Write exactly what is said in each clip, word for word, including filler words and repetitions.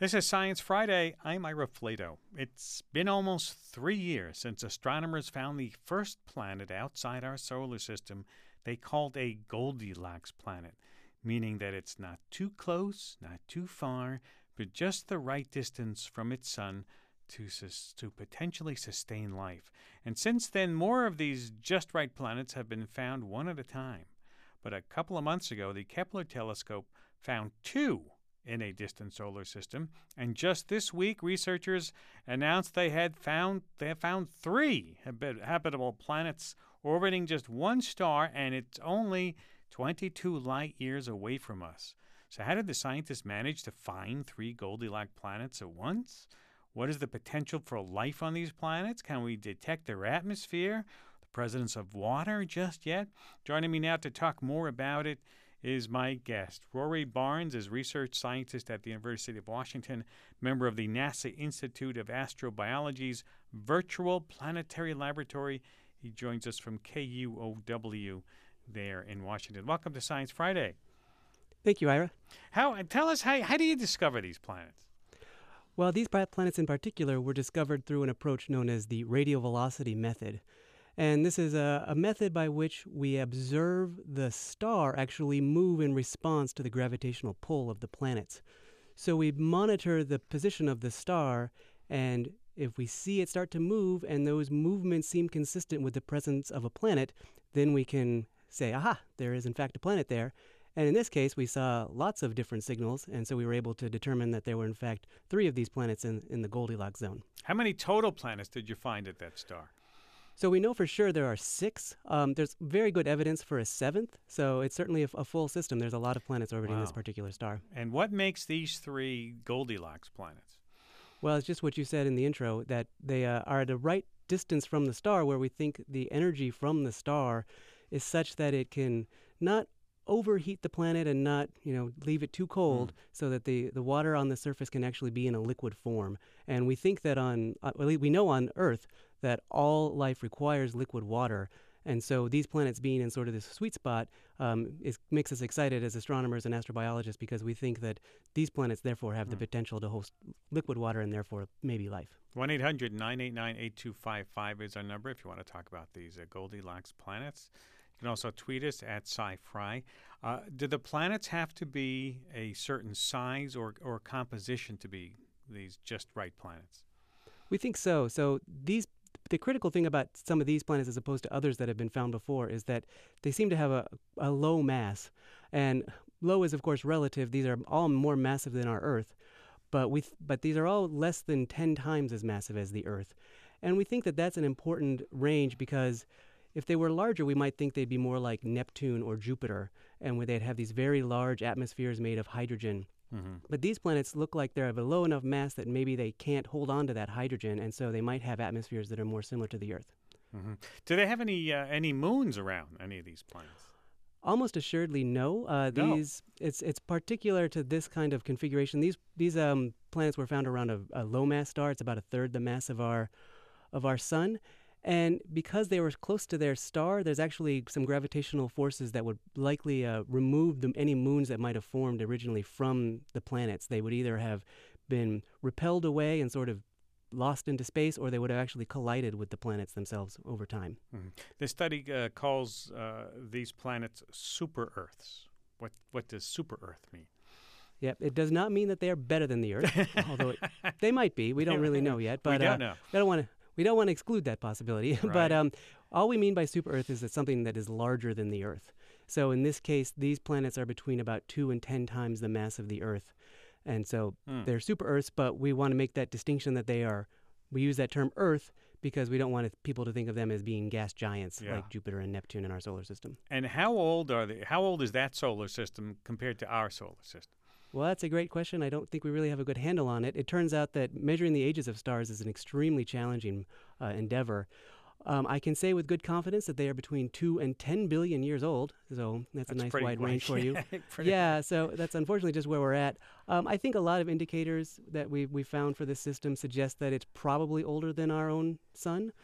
This is Science Friday. I'm Ira Flato. It's been almost three years since astronomers found the first planet outside our solar system they called a Goldilocks planet, meaning that it's not too close, not too far, but just the right distance from its sun to, sus- to potentially sustain life. And since then, more of these just right planets have been found one at a time. But a couple of months ago, the Kepler telescope found two in a distant solar system, and just this week, researchers announced they had found they have found three habit- habitable planets orbiting just one star, and it's only twenty-two light years away from us. So, how did the scientists manage to find three Goldilocks planets at once? What is the potential for life on these planets? Can we detect their atmosphere, the presence of water just yet? Joining me now to talk more about it is my guest. Rory Barnes is research scientist at the University of Washington, member of the NASA Institute of Astrobiology's Virtual Planetary Laboratory. He joins us from K U O W there in Washington. Welcome to Science Friday. Thank you, Ira. How, tell us, how, how do you discover these planets? Well, these planets in particular were discovered through an approach known as the radial velocity method. And this is a, a method by which we observe the star actually move in response to the gravitational pull of the planets. So we monitor the position of the star, and if we see it start to move and those movements seem consistent with the presence of a planet, then we can say, aha, there is in fact a planet there. And in this case, we saw lots of different signals, and so we were able to determine that there were in fact three of these planets in, in the Goldilocks zone. How many total planets did you find at that star? So we know for sure there are six. Um, there's very good evidence for a seventh, so it's certainly a, a full system. There's a lot of planets orbiting Wow. this particular star. And what makes these three Goldilocks planets? Well, it's just what you said in the intro, that they uh, are at the right distance from the star where we think the energy from the star is such that it can not overheat the planet and not, you know, leave it too cold, mm. so that the, the water on the surface can actually be in a liquid form. And we think that on, uh, we know on Earth that all life requires liquid water. And so these planets being in sort of this sweet spot um, is, makes us excited as astronomers and astrobiologists, because we think that these planets therefore have mm. the potential to host liquid water and therefore maybe life. one eight hundred nine eight nine eight two five five is our number if you want to talk about these uh, Goldilocks planets. You can also tweet us at SciFri. Uh, do the planets have to be a certain size or, or composition to be these just right planets? We think so. So these the critical thing about some of these planets as opposed to others that have been found before is that they seem to have a, a low mass. And low is, of course, relative. These are all more massive than our Earth. But we th- but these are all less than ten times as massive as the Earth. And we think that that's an important range, because if they were larger, we might think they'd be more like Neptune or Jupiter, and where they'd have these very large atmospheres made of hydrogen. Mm-hmm. But these planets look like they're of a low enough mass that maybe they can't hold on to that hydrogen, and so they might have atmospheres that are more similar to the Earth. Mm-hmm. Do they have any uh, any moons around any of these planets? Almost assuredly, no. Uh, no. These it's it's particular to this kind of configuration. These these um, planets were found around a, a low mass star. It's about a third the mass of our of our sun. And because they were close to their star, there's actually some gravitational forces that would likely uh, remove the, any moons that might have formed originally from the planets. They would either have been repelled away and sort of lost into space, or they would have actually collided with the planets themselves over time. Mm-hmm. This study uh, calls uh, these planets super-Earths. What, what does super-Earth mean? Yep, it does not mean that they are better than the Earth, although it, they might be. We don't really know yet. But we don't uh, know. I don't want to. We don't want to exclude that possibility, Right. but um, all we mean by super-Earth is that something that is larger than the Earth. So in this case, these planets are between about two and ten times the mass of the Earth. And so mm. they're super-Earths, but we want to make that distinction that they are, we use that term Earth because we don't want people to think of them as being gas giants yeah. like Jupiter and Neptune in our solar system. And how old are they? How old is that solar system compared to our solar system? Well, that's a great question. I don't think we really have a good handle on it. It turns out that measuring the ages of stars is an extremely challenging uh, endeavor. Um, I can say with good confidence that they are between two and ten billion years old. So that's, that's a nice wide range for you. yeah, so that's unfortunately just where we're at. Um, I think a lot of indicators that we we found for this system suggest that it's probably older than our own sun. Huh.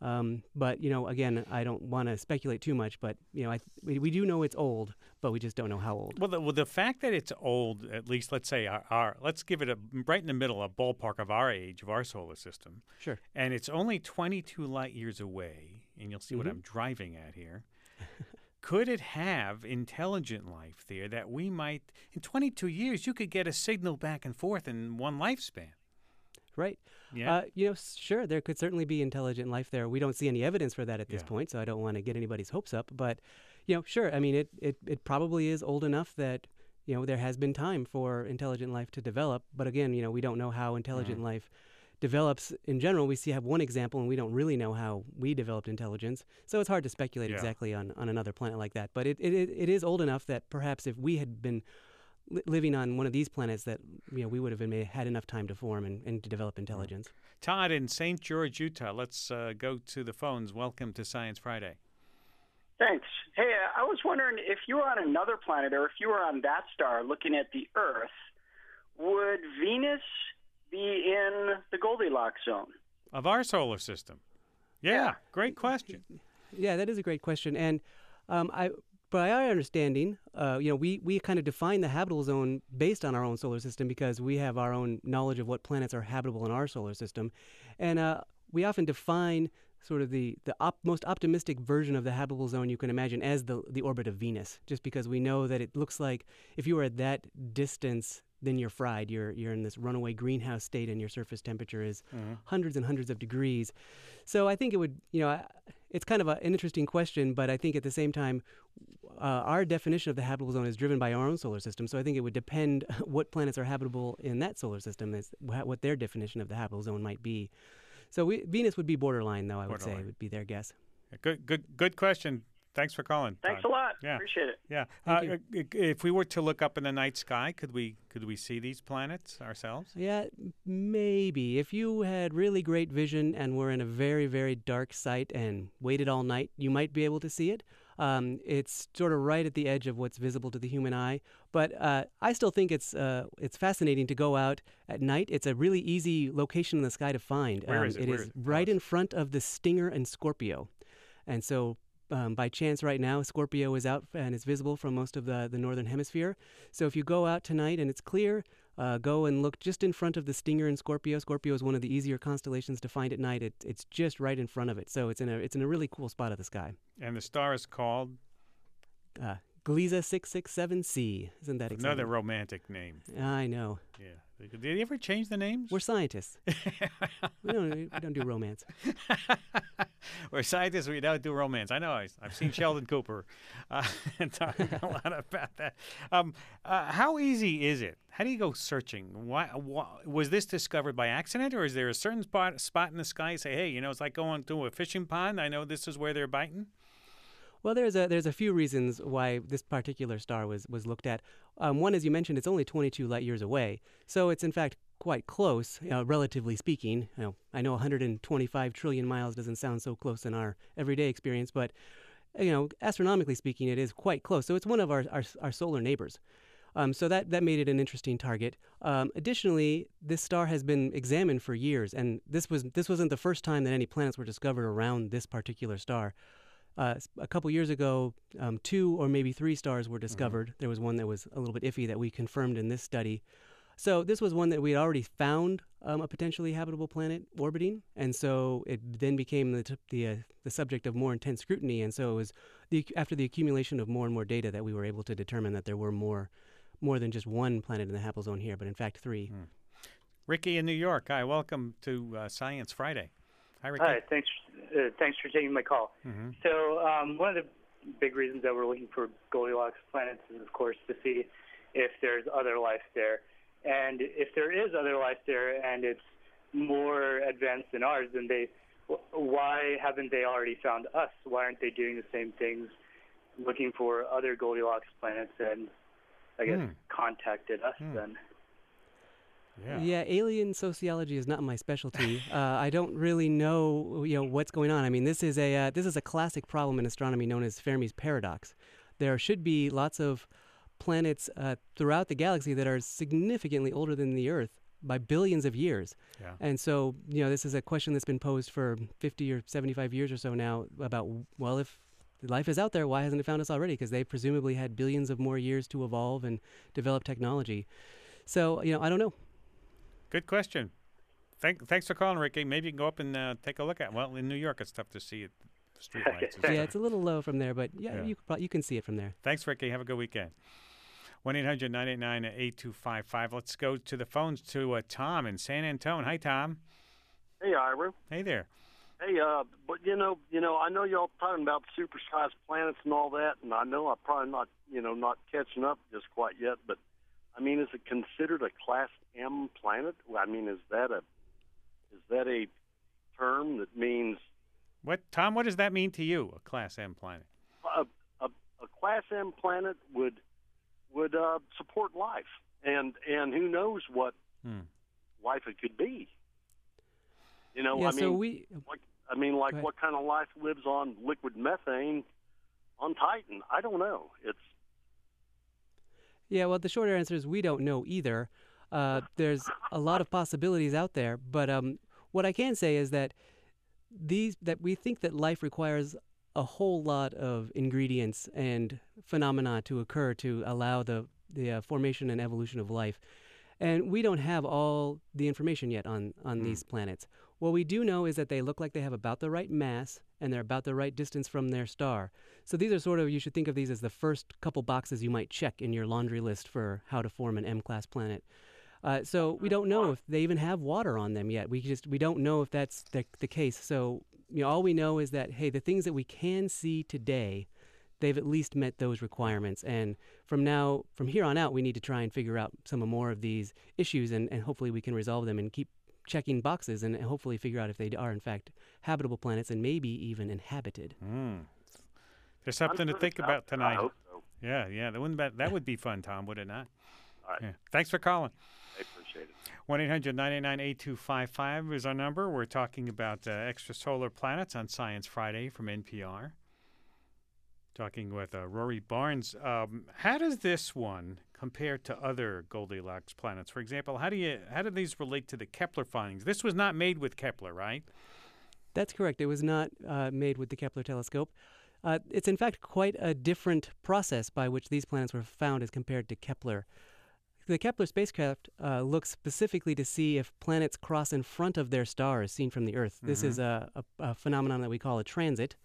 Um, but you know, again, I don't want to speculate too much. But you know, I, we, we do know it's old, but we just don't know how old. Well, the, well, the fact that it's old, at least let's say our, our let's give it a right in the middle, a ballpark of our age of our solar system. Sure. And it's only twenty-two light years away, and you'll see Mhm. what I'm driving at here. Could it have intelligent life there that we might, in twenty-two years, you could get a signal back and forth in one lifespan? Right. Yeah. Uh, you know, s- sure, there could certainly be intelligent life there. We don't see any evidence for that at this Yeah. point, so I don't want to get anybody's hopes up. But, you know, sure, I mean, it, it, it probably is old enough that, you know, there has been time for intelligent life to develop. But again, you know, we don't know how intelligent Mhm. life develops in general. We see have one example, and we don't really know how we developed intelligence. So it's hard to speculate Yeah. exactly on, on another planet like that. But it, it, it it is old enough that perhaps if we had been li- living on one of these planets, that you know we would have been, had enough time to form and, and to develop intelligence. Todd in Saint George, Utah. Let's uh, go to the phones. Welcome to Science Friday. Thanks. Hey, uh, I was wondering if you were on another planet or if you were on that star looking at the Earth, would Venus be in the Goldilocks zone? Of our solar system. Yeah, Yeah. great question. Yeah, that is a great question. And um, I, by our understanding, uh, you know, we, we kind of define the habitable zone based on our own solar system because we have our own knowledge of what planets are habitable in our solar system. And uh, we often define sort of the, the op- most optimistic version of the habitable zone you can imagine as the, the orbit of Venus, just because we know that it looks like if you were at that distance, then you're fried. You're, you're in this runaway greenhouse state and your surface temperature is Mhm. hundreds and hundreds of degrees. So I think it would, you know, I- it's kind of a, an interesting question, but I think at the same time, uh, our definition of the habitable zone is driven by our own solar system. So I think it would depend what planets are habitable in that solar system, is wha- what their definition of the habitable zone might be. So we, Venus would be borderline, though, I would say, Borderline. would be their guess. Good, good, good question. Thanks for calling. Thanks Todd. a lot. Yeah. Appreciate it. Yeah. Thank Uh, i- if we were to look up in the night sky, could we could we see these planets ourselves? Yeah, maybe. If you had really great vision and were in a very, very dark site and waited all night, you might be able to see it. Um, it's sort of right at the edge of what's visible to the human eye. But uh, I still think it's uh, it's fascinating to go out at night. It's a really easy location in the sky to find. Where um, is it? It Where is is it? right Tell us. in front of the Stinger and Scorpio. And so um, by chance right now, Scorpio is out and it's visible from most of the, the northern hemisphere. So if you go out tonight and it's clear, uh, go and look just in front of the Stinger and Scorpio. Scorpio is one of the easier constellations to find at night. It, it's just right in front of it. So it's in a it's in a really cool spot of the sky. And the star is called Uh, Gliese six six seven c. Isn't that exciting? another romantic name. I know. Yeah. Did they ever change the names? We're scientists. we don't we don't do romance. We're scientists. We don't do romance. I know. I, I've seen Sheldon Cooper uh, talking a lot about that. Um, uh, how easy is it? How do you go searching? Why, why was this discovered by accident, or is there a certain spot spot in the sky? You say, hey, you know, it's like going to a fishing pond. I know this is where they're biting. Well, there's a there's a few reasons why this particular star was was looked at. Um, one, as you mentioned, it's only twenty-two light years away, so it's in fact quite close, uh, relatively speaking. You know, I know one hundred twenty-five trillion miles doesn't sound so close in our everyday experience, but you know, astronomically speaking, it is quite close. So it's one of our our, our solar neighbors. Um, so that, that made it an interesting target. Um, additionally, this star has been examined for years, and this was this wasn't the first time that any planets were discovered around this particular star. Uh, s- a couple years ago, um, two or maybe three stars were discovered. There was one that was a little bit iffy that we confirmed in this study. So this was one that we had already found um, a potentially habitable planet orbiting, and so it then became the t- the, uh, the subject of more intense scrutiny. And so it was the, ac- after the accumulation of more and more data that we were able to determine that there were more more than just one planet in the habitable zone here, but in fact three. Ricky in New York. Hi, welcome to uh, Science Friday. Hi, Ricky. Hi, thanks. Uh, thanks for taking my call. Mm-hmm. So, um, one of the big reasons that we're looking for Goldilocks planets is, of course, to see if there's other life there. And if there is other life there, and it's more advanced than ours, then they, wh- why haven't they already found us? Why aren't they doing the same things, looking for other Goldilocks planets, and I guess Hmm. contacted us Hmm. then? Yeah. Yeah, alien sociology is not my specialty. uh, I don't really know, you know, what's going on. I mean, this is a uh, this is a classic problem in astronomy known as Fermi's paradox. There should be lots of planets uh, throughout the galaxy that are significantly older than the Earth, by billions of years. Yeah. And so, you know, this is a question that's been posed for fifty or seventy-five years or so now about, well, if life is out there, why hasn't it found us already? Because they presumably had billions of more years to evolve and develop technology. So, you know, I don't know. Good question. Thank, thanks for calling, Ricky. Maybe you can go up and uh, take a look at it. Well, in New York, it's tough to see it. Street lights. Yeah, it's a little low from there, but yeah, Yeah. You, could probably, you can see it from there. Thanks, Ricky. Have a good weekend. one eight hundred nine eight nine eight two five five. Let's go to the phones to uh, Tom in San Antonio. Hi, Tom. Hey, Ira. Hey there. Hey, uh, but you know, you know, I know y'all talking about supersized planets and all that, and I know I'm probably not, you know, not catching up just quite yet. But I mean, is it considered a Class M planet? I mean, is that a is that a term that means What, Tom? What does that mean to you? A Class M planet? a a, a Class M planet would would uh, support life, and and who knows what Hmm. life it could be. You know, yeah, I mean, so we, like, I mean, like Go ahead. what kind of life lives on liquid methane on Titan? I don't know. It's yeah, well, the shorter answer is we don't know either. Uh, there's a lot of possibilities out there, but um, what I can say is that these that we think that life requires a whole lot of ingredients and phenomena to occur to allow the the uh, formation and evolution of life. And we don't have all the information yet on, on Mm. these planets. What we do know is that they look like they have about the right mass and they're about the right distance from their star. So these are sort of, you should think of these as the first couple boxes you might check in your laundry list for how to form an M-class planet. Uh, so we don't know if they even have water on them yet. We just we don't know if that's the, the case. So you know, all we know is that, hey, the things that we can see today, they've at least met those requirements. And from now, from here on out, we need to try and figure out some more of these issues, and, and hopefully we can resolve them and keep checking boxes and hopefully figure out if they are, in fact, habitable planets and maybe even inhabited. Mm. There's something to I'm think sure about it's out. tonight. I hope so. Yeah, yeah. That wouldn't that, that would be fun, Tom, would it not? All right. Yeah. Thanks for calling. I appreciate it. one eight hundred nine eight nine eight two five five is our number. We're talking about uh, extrasolar planets on Science Friday from N P R. Talking with uh, Rory Barnes. Um, how does this one compare to other Goldilocks planets? For example, how do you how do these relate to the Kepler findings? This was not made with Kepler, right? That's correct. It was not uh, made with the Kepler telescope. Uh, it's in fact quite a different process by which these planets were found as compared to Kepler. The Kepler spacecraft uh, looks specifically to see if planets cross in front of their stars seen from the Earth. This is a, a, a phenomenon that we call a transit.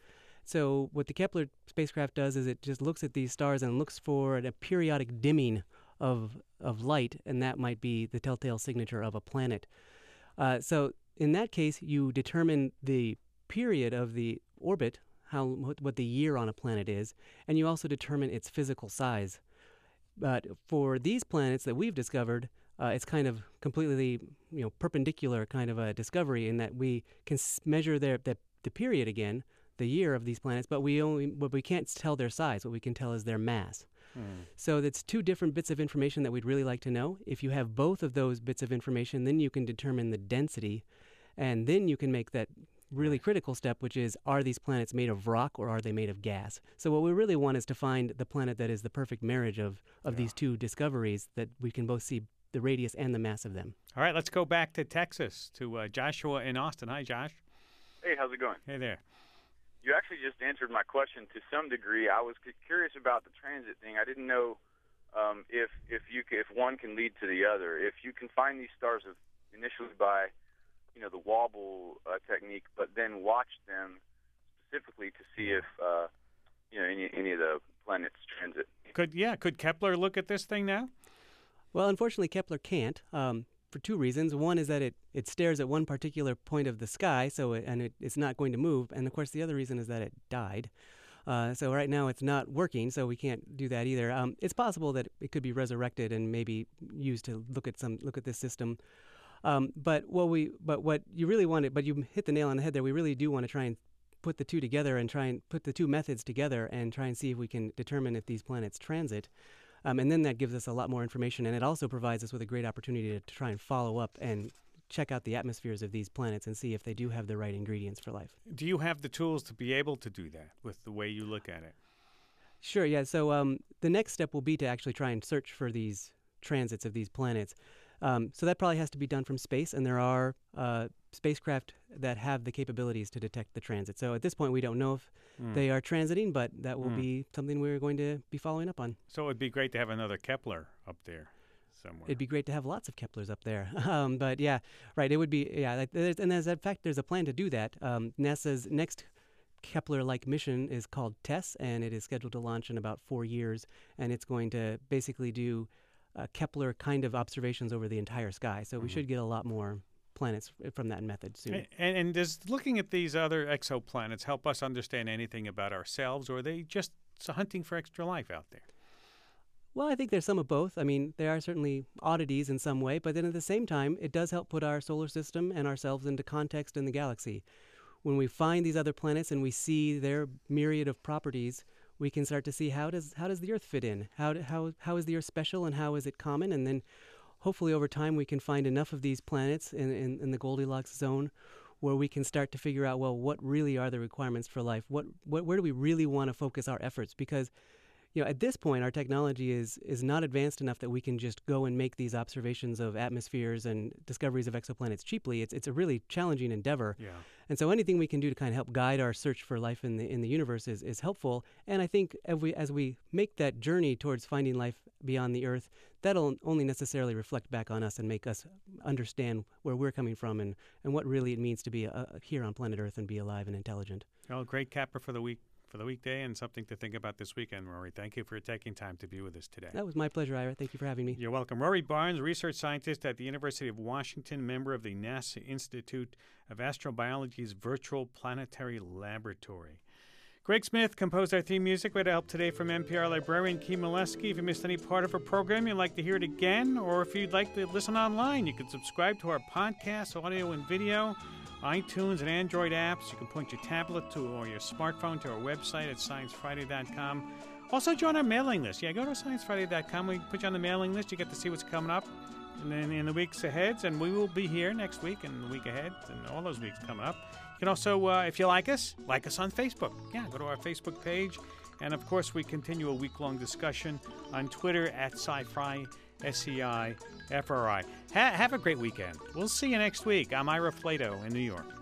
So what the Kepler spacecraft does is it just looks at these stars and looks for a periodic dimming of of light, and that might be the telltale signature of a planet. Uh, so in that case, you determine the period of the orbit, how what, what the year on a planet is, and you also determine its physical size. But for these planets that we've discovered, uh, it's kind of completely, you know, perpendicular kind of a discovery in that we can s- measure their the, the period again, the year of these planets, but we only but we can't tell their size. What we can tell is their mass. Hmm. So that's two different bits of information that we'd really like to know. If you have both of those bits of information, then you can determine the density, and then you can make that really critical step, which is, are these planets made of rock or are they made of gas? So what we really want is to find the planet that is the perfect marriage of, of Yeah. these two discoveries, that we can both see the radius and the mass of them. All right, let's go back to Texas, to uh, Joshua in Austin. Hi, Josh. Hey, how's it going? Hey there. You actually just answered my question to some degree. I was c- curious about the transit thing. I didn't know um, if if you c- if one can lead to the other. If you can find these stars of, initially by, you know, the wobble uh, technique, but then watch them specifically to see if uh, you know any any of the planets transit. Could yeah, could Kepler look at this thing now? Well, unfortunately, Kepler can't, um, for two reasons. One is that it, it stares at one particular point of the sky, so it, and it, it's not going to move. And, of course, the other reason is that it died. Uh, so right now it's not working, so we can't do that either. Um, it's possible that it could be resurrected and maybe used to look at some look at this system. Um, but what we but what you really want to, but you hit the nail on the head there. We really do want to try and put the two together and try and put the two methods together and try and see if we can determine if these planets transit. Um, and then that gives us a lot more information, and it also provides us with a great opportunity to, to try and follow up and check out the atmospheres of these planets and see if they do have the right ingredients for life. Do you have the tools to be able to do that with the way you look at it? Sure, yeah. So um, the next step will be to actually try and search for these transits of these planets. Um, so that probably has to be done from space, and there are uh, spacecraft that have the capabilities to detect the transit. So at this point, we don't know if Mm. they are transiting, but that will Mm. be something we're going to be following up on. So it would be great to have another Kepler up there somewhere. It'd be great to have lots of Keplers up there. um, but yeah, right. It would be, yeah. Like, there's, and there's, in fact, there's a plan to do that. Um, NASA's next Kepler-like mission is called TESS, and it is scheduled to launch in about four years. And it's going to basically do uh, Kepler kind of observations over the entire sky. So Mhm. we should get a lot more planets f- from that method soon. And, and, and does looking at these other exoplanets help us understand anything about ourselves, or are they just hunting for extra life out there? Well, I think there's some of both. I mean, there are certainly oddities in some way, but then at the same time, it does help put our solar system and ourselves into context in the galaxy. When we find these other planets and we see their myriad of properties, we can start to see how does how does the Earth fit in? How do, how how is the Earth special and how is it common? And then hopefully over time we can find enough of these planets in, in, in the Goldilocks zone where we can start to figure out, well, what really are the requirements for life? What, what where do we really want to focus our efforts? Because you know, at this point, our technology is is not advanced enough that we can just go and make these observations of atmospheres and discoveries of exoplanets cheaply. It's it's a really challenging endeavor. Yeah. And so anything we can do to kind of help guide our search for life in the in the universe is, is helpful. And I think as we as we make that journey towards finding life beyond the Earth, that'll only necessarily reflect back on us and make us understand where we're coming from and, and what really it means to be uh, here on planet Earth and be alive and intelligent. Well, great capper for the week. For the weekday and something to think about this weekend, Rory. Thank you for taking time to be with us today. That was my pleasure, Ira. Thank you for having me. You're welcome. Rory Barnes, research scientist at the University of Washington, member of the NASA Institute of Astrobiology's Virtual Planetary Laboratory. Greg Smith composed our theme music with help today from N P R librarian Kim Molesky. If you missed any part of our program, you'd like to hear it again, or if you'd like to listen online, you can subscribe to our podcast, audio and video, iTunes and Android apps. You can point your tablet to or your smartphone to our website at science friday dot com. Also, join our mailing list. Yeah, go to science friday dot com. We put you on the mailing list. You get to see what's coming up and then in the weeks ahead. And we will be here next week and the week ahead and all those weeks coming up. You can also, uh, if you like us, like us on Facebook. Yeah, go to our Facebook page. And, of course, we continue a week-long discussion on Twitter at SciFri, S C I F R I. Ha- have a great weekend. We'll see you next week. I'm Ira Flato in New York.